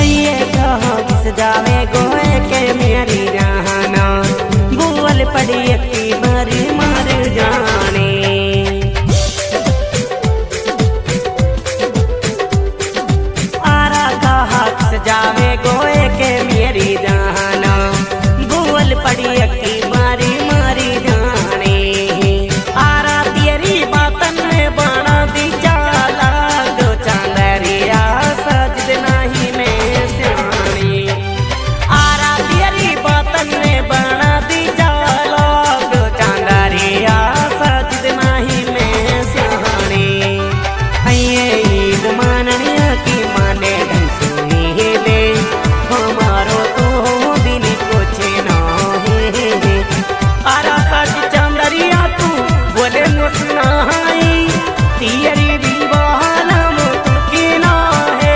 आइए कहाँ किस जावे गोए के मेरी जाना बोल पड़ी की बारी मर जाने। आरा कहाँ किस जावे गोए के मेरी जाना बोल पड़ी की बारी मर जाने। आरा तेरी बातन में बाणा दी जाला दो चांदरिया सजद नहीं में सियानी। आरा तेरी बातन में बाणा दी जाला दो चांदरिया सजद नहीं में सियानी। आइए ईद माननिया की माने ढंग सुनी ले हमारो तो दिन कुछ ना है। आरा सज चांदरिया तू बोले मुस्नाई तेरी दीवाना मुझकी ना है।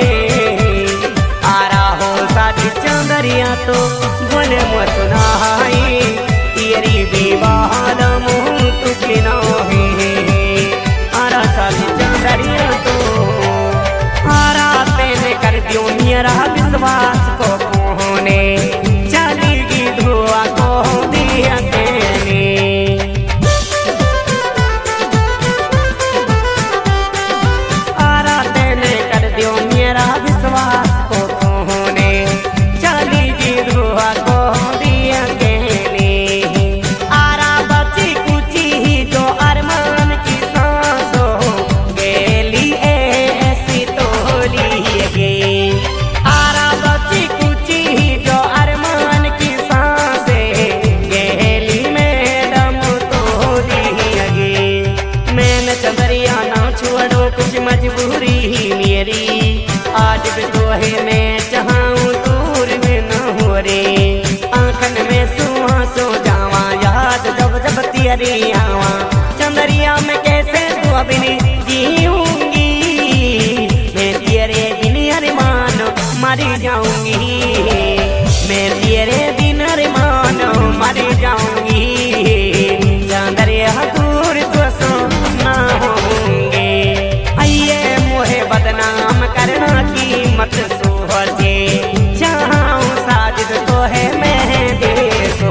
आरा हो साथी चांदरिया तो बोले मुस्नाई तेरी दीवाना मुझकी ना है। आरा साथी चांदरिया तो आरा तेने कर दियो मेरा विश्वास को कोने चलेगी धुआ को दिया तेने। आरा तेने कर दियो मेरा विश्वास को कोने चलेगी धुआ को दिया तेने। आरा बची कुची ही जो अरमान की सांसों गेली ऐसी तोली गई। आरा बची कुची ही जो अरमान की सांसें गेली में दम तोली गई। मैंने चंदरिया ना छोड़ो कुछ मजबूरी ही मेरी आज भी तो है मैं चाहूँ दूर में न हो रे। आंखन में सुहा सो जावा याद जब जब तेरी आवा चंदरिया में कैसे तू अभी जीऊंगी। मैं तेरे बिन अरमान मर जाऊंगी। मैं तेरे बिन अरमान मर जाऊंगी। चंदरिया दूर तो सो ना होंगे। आइए मोहे बदनाम करना की मत सोचे चाहूँ साजिद तो है मैं देसो।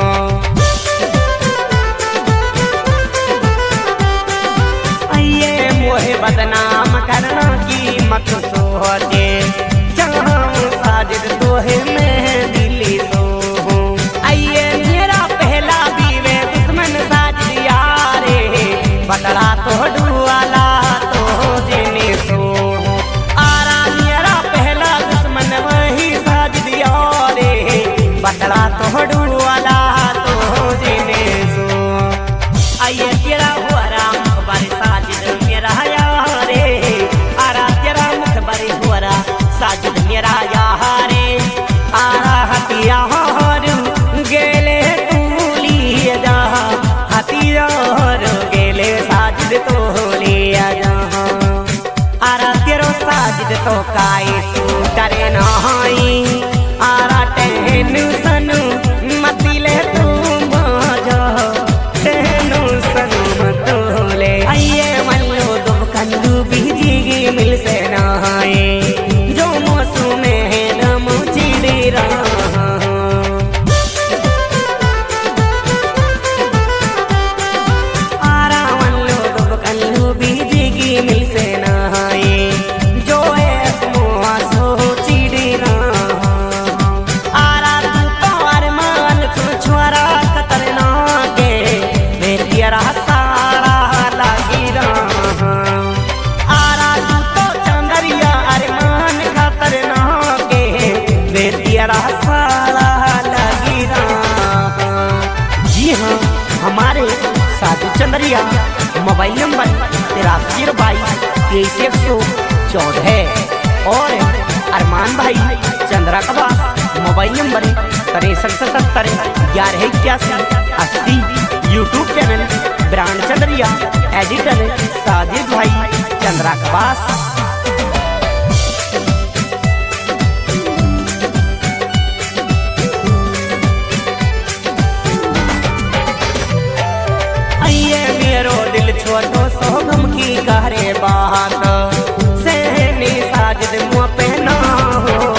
आइए मोहे बदनाम करना की मत सोचे चाहूँ साजिद तो है मैं दिली सो। आइए मेरा पहला बीवे दुश्मन साजिद यारे बदला तो डुआला तो जेने सो। आरा मेरा पहला दुश्मन वही साजिद यारे बदला तो डुआला तो जेने सो। आइए तेरा हुआ राम बारी साजिद मेरा यारे। आरा तेरा मुख बारी हुआ साजिद मेरा यारे। आरा हथियार गेले तू लिए जा हथियार गेले साजिद तो लिया जा। आरा तेरो साजिद तो काई सू करे नहीं। आरा टेंशन मतिले तू बाजा टेंशन मत ले। आइए मल्लो दुब कंदू बीजीगी मिल से नहाए जो मौसम है न मुझे रहा। आरा मल्लो दुब कंदू बीजीगी मिल से नहाए जो है मुआ सो चिड़ी रहा। आरा तू तो अरमान छोरा खतरनाक है तेरा सारा लागी रहा। आरा तू तो चंदरिया अरमान खतरनाक है तेरा सारा लागी रहा। जी हाँ हमारे साधु चंदरिया मोबाइल नंबर 83222314 और अरमान भाई Chandra Kaba mobile number 6377118180। YouTube channel brand Chandariya editor Sajid भाई चंद्रा कबास। आइए मेरो दिल छोटो सोगम की कहरे बात सहनी साजिद मुँह पे ना हो।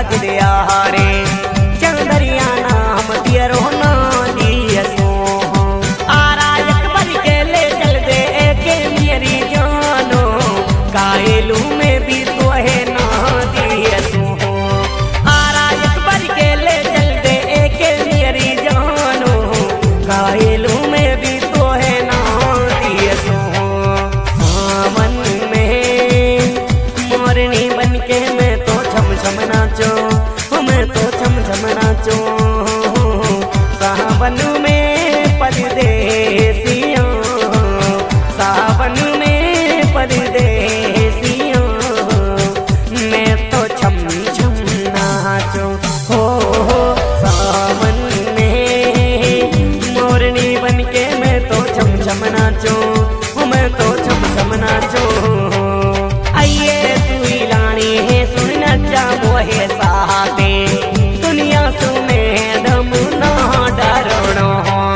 साज दिया रे चंदरिया नाम तेरो ना दियसो आरा एक बार के ले चल दे के मेरी जानो कायलू में भी तो है ना दियसो आरा एक बार के ले चल दे के मेरी जानो कायलू में भी तो है ना दियसो सावन में मोरनी बन के मैं तो छम छम नाचो मैं तो छम छम नाचो सावन में परदेसियों सावन में परदेसियों मैं तो छम छम नाचो हो सावन में मोरनी बन के मैं तो छम छम नाचो मैं तो छम छम नाचो आइए तू लानी है सुन नचा मोहे साथे दुनिया सुने दम ना डरनो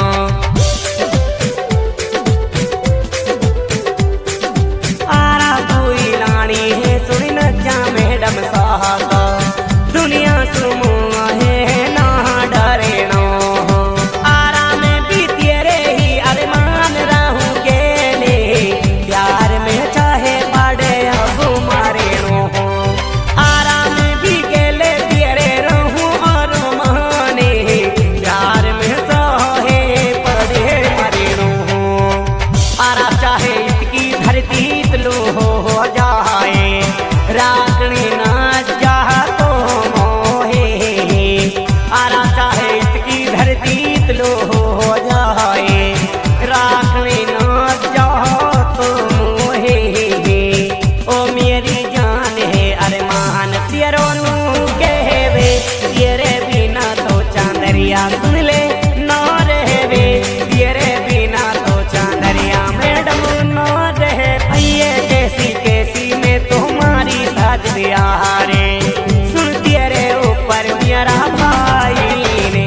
आरा तू लानी है सुन नचा मैडम साथा दुनिया सुमो है ना डरनो आरा में भी तेरे ही अरमान रहूं के ले प्यार में चाहे पड़े अब मारे नो आरा में भी के ले तेरे रहूं और माने प्यार में चाहे पड़े मरे नो आरा चाहे इसकी धरती तलो हो जाए रागनी ना चाह तो मोहे आरा चाहे इसकी धरती तलो हो जाए रागनी ना चाह तो मोहे ओ मेरी जान है अरमान तेरो नू कहवे तेरे बिना तो चांदरिया सुन ले ना रहवे तेरे बिना तो चांदरिया मैडम ना रहे भैया कैसी कैसी मैं तुम्हारी साज दिया रे सुन तेरे ऊपर मेरा भाई ने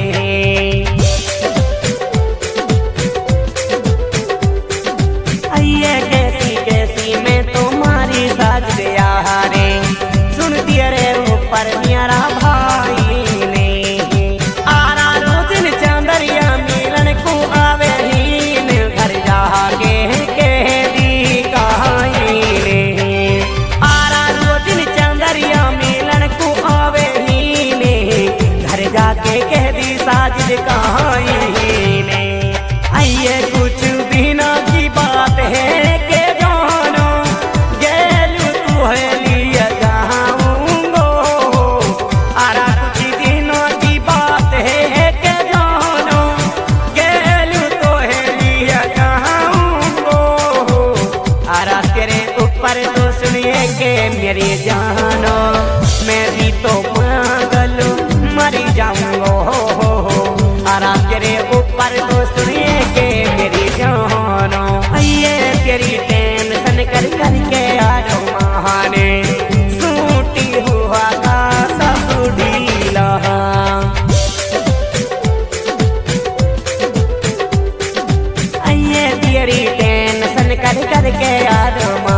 आइए कैसी कैसी मैं तुम्हारी साज दिया रे सुन तेरे ऊपर मेरा भाई ने आरा रोजन चांदरिया मिलन को आवे ही ने घर जाके कह दी कहानी ने आरा रोजन चांदरिया मिलन को आवे ही ने घर जाके कह दी साजिद कहानी ने आइए कुछ बिना की बात है के जानो गेलू तू है लिया जाऊंगो आरा कुछ दिनों की बात है के जानो गेलू तो है लिया जाऊंगो आरा तेरे ऊपर तो सुनिए के मेरी जानो मैं भी तो पागल मरी जाऊंगो आरा तेरे ऊपर तो सुनिए के मेरी जानो आइए तेरी टेंशन कर करके आरो महाने सूटी हुआ का सब ढीला आइए तेरी टेंशन कर करके आरो